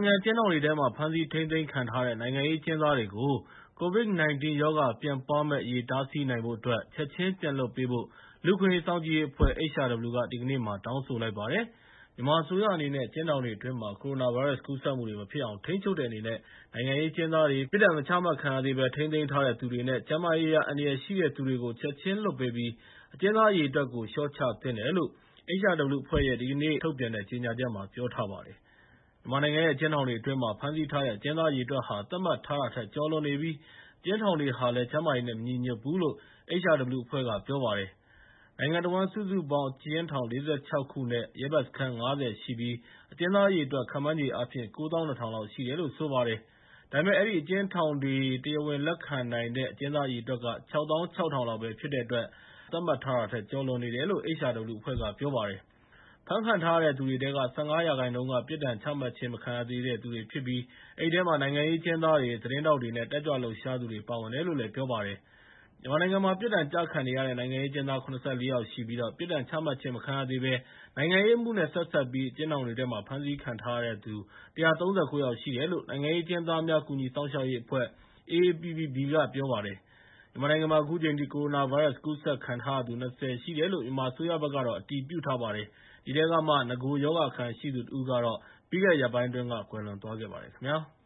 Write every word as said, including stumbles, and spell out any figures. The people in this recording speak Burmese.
နိုင်ငံအကျဉ်းထောင်တွေထဲမှာ ဖမ်းဆီးထိန်းသိမ်းခံထားရတဲ့ နိုင်ငံရေးအကျဉ်းသားတွေကို ကိုဗစ် ၁၉ ရောဂါပြန့်ပွားမယ့်အရေး တားဆီးနိုင်ဖို့အတွက် ချက်ချင်းပြန်လွှတ်ပေးဖို့ လူ့အခွင့်အရေးစောင့်ကြည့်ရေးအဖွဲ့ H R W က ဒီကနေ့မှာ တောင်းဆိုလိုက်ပါတယ်။ မြန်မာအစိုးရအနေနဲ့ အကျဉ်းထောင်တွေအတွင်းမှာ ကိုရိုနာဗိုင်းရပ်စ်ကူးစက်မှုတွေ မဖြစ်အောင် ထိန်းချုပ်တဲ့အနေနဲ့ နိုင်ငံရေးအကျဉ်းသားတွေ၊ ပြစ်ဒဏ်မချမှတ်ခံရသေးဘဲ ထိန်းသိမ်းထားတဲ့သူတွေနဲ့ ကျန်းမာရေးအရ အန္တရာယ်ရှိတဲ့သူတွေကို ချက်ချင်းလွှတ်ပေးပြီး အကျဉ်းသားအရေအတွက်ကို လျှော့ချသင့်တယ်လို့ H R W အဖွဲ့ရဲ့ ဒီကနေ့ထုတ်ပြန်တဲ့ ကြေညာချက်မှာ ပြောထားပါတယ်။ မြန်မာနိုင်ငံရဲ့ အကျဉ်းထောင်တွေအတွင်းမှာ ဖမ်းဆီးထားတဲ့ အကျဉ်းသားအရေအတွက်ဟာ သတ်မှတ်ထားတာထက် ကျော်လွန်နေပြီး အကျဉ်းထောင်တွေဟာလည်း ကျန်းမာရေးနဲ့ မညီညွတ်ဘူးလို့ H R W အဖွဲ့က ပြောပါတယ်။ နိုင်ငံတဝန်း စုစုပေါင်း အကျဉ်းထောင် ၄၆ ခုနဲ့ ရဲဘက်စခန်း ၅၀ ရှိပြီး အကျဉ်းသားအရေအတွက် ခန့်မှန်းခြေအားဖြင့် ၉၂,၀၀၀ လောက်ရှိတယ်လို့ ဆိုပါတယ်။ ဒါပေမဲ့ အဲဒီအကျဉ်းထောင်တွေ တရားဝင်လက်ခံနိုင်တဲ့ အကျဉ်းသားအရေအတွက်က ၆၆,၀၀၀ လောက်ပဲဖြစ်တဲ့အတွက် သတ်မှတ်ထားတာထက် ကျော်လွန်နေတယ်လို့ H R W အဖွဲ့က ပြောပါတယ်။ ဖမ်းခံထားရတဲ့သူတွေထဲက ၁၅ ရာခိုင်နှုန်းက ပြစ်ဒဏ်ချမှတ်ခြင်း မခံရသေးတဲ့သူတွေဖြစ်ပြီး အဲဒီထဲမှာ နိုင်ငံရေးအကျဉ်းသားတွေ၊ သတင်းထောက်တွေနဲ့ တက်ကြွလှုပ်ရှားသူတွေ ပါဝင်တယ်လို့ ပြောပါတယ်။ မြန်မာနိုင်ငံမှာ ပြစ်ဒဏ်ကျခံနေရတဲ့ နိုင်ငံရေးအကျဉ်းသား ၇၄ ယောက်ရှိပြီး ပြစ်ဒဏ်ချမှတ်ခြင်း မခံရသေးဘဲ နိုင်ငံရေးအမှုနဲ့ ဆက်စပ်ပြီး အကျဉ်းထောင်တွေထဲမှာ ဖမ်းဆီးခံထားရတဲ့သူ ၁၃၉ ယောက်ရှိတယ်လို့ နိုင်ငံရေးအကျဉ်းသားများ ကူညီစောင့်ရှောက်ရေးအဖွဲ့ A A P P B က ပြောပါတယ်။ မြန်မာနိုင်ငံမှာ အခုချိန်ထိ ကိုရိုနာဗိုင်းရပ်စ် ကူးစက်ခံထားရသူ ၂၀ ရှိတယ်လို့ မြန်မာအစိုးရဘက်ကတော့ အတည်ပြုထားပါတယ်။ အဲဒီထဲကမှ နဂိုရောဂါအခံရှိသူ တဦးကတော့ ပြီးခဲ့တဲ့ရက်ပိုင်းအတွင်းက ကွယ်လွန်သွားခဲ့ပါတယ်ခင်ဗျာ။